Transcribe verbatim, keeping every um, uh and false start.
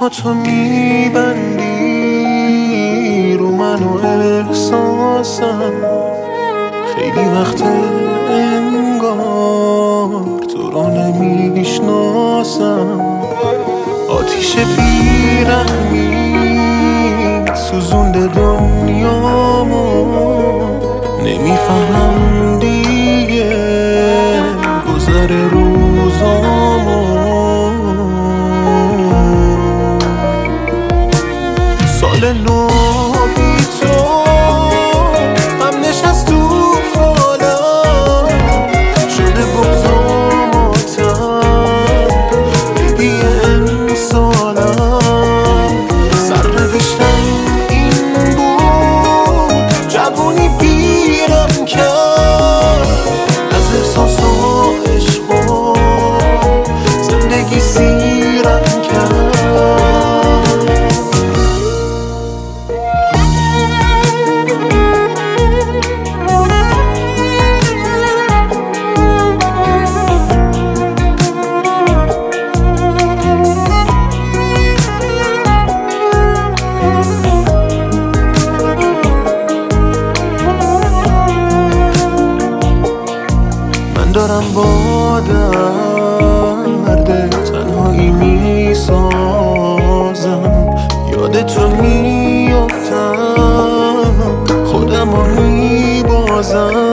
چشماتو میبندی رو من و احساسم، خیلی وقت انگار تو رو نمیشناسم. آتیش بیرحمی سوزونده دنیامو، نمیفهمم دیگه گذر روزامو. سال نو بی تو هم نشست تو فالا، شده بازاماتم بی امسالم. سرنوشتم این بود جوونی بیرم کرد، از احساس و عشق و زندگی سیرم کرد. دارم با درد تنهایی میسازم، یاد تو میافتم خودم رو میبازم.